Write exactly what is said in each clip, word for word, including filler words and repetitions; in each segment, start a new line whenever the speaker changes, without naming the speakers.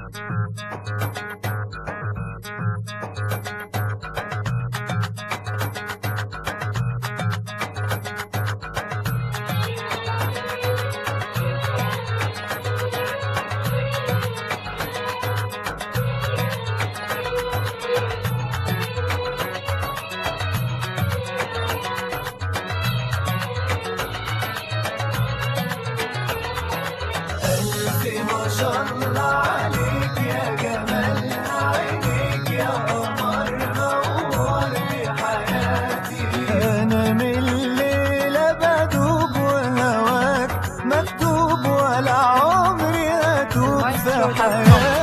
ما شاء الله عليك يا جمال عينيك يا قمر نور بحياتي. أنا من الليلة بدوب وهواك مكتوب ولا عمري أتوب في حياتي.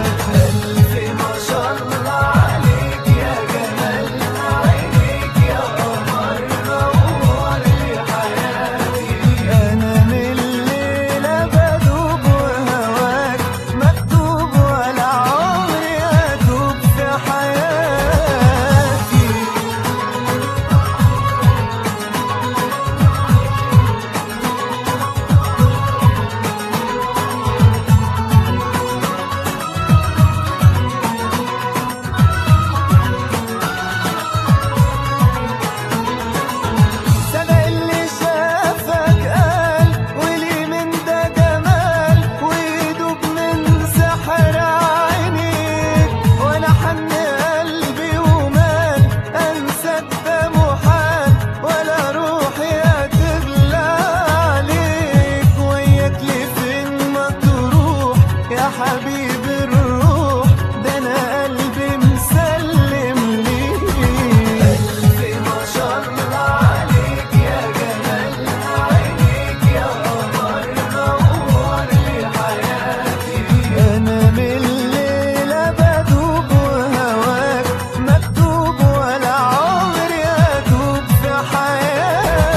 حبيب الروح ده انا قلبي مسلم ليك. ألف ما شاء الله عليك يا جمال عينيك يا قمر نور لي حياتي. انا من الليله بدوب وهواك مكتوب ولا عمري اتوب في حياتي.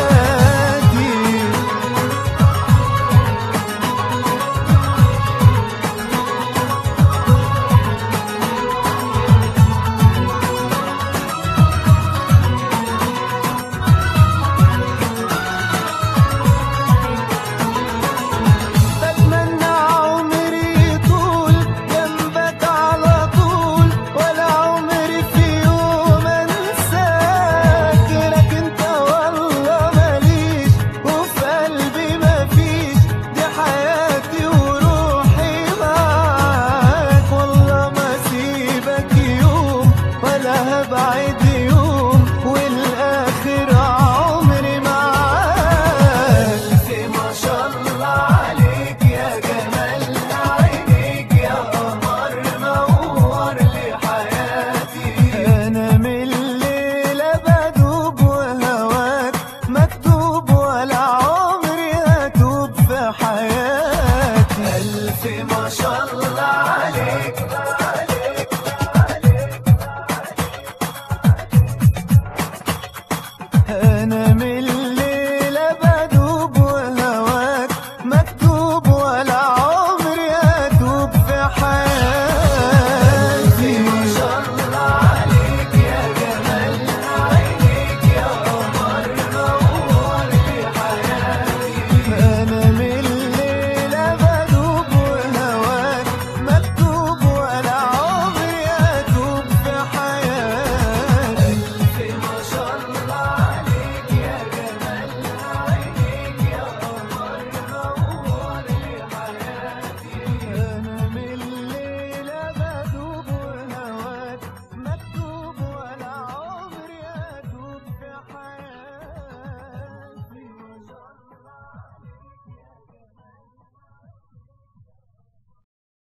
بعد يوم والاخر عمري معاك. ما شاء الله عليك يا جمال عينيك يا قمر نور لي حياتي. انا من الليله بدوب وهواك مكتوب ولا عمري اتوب في حياتي. الف ما شاء الله عليك.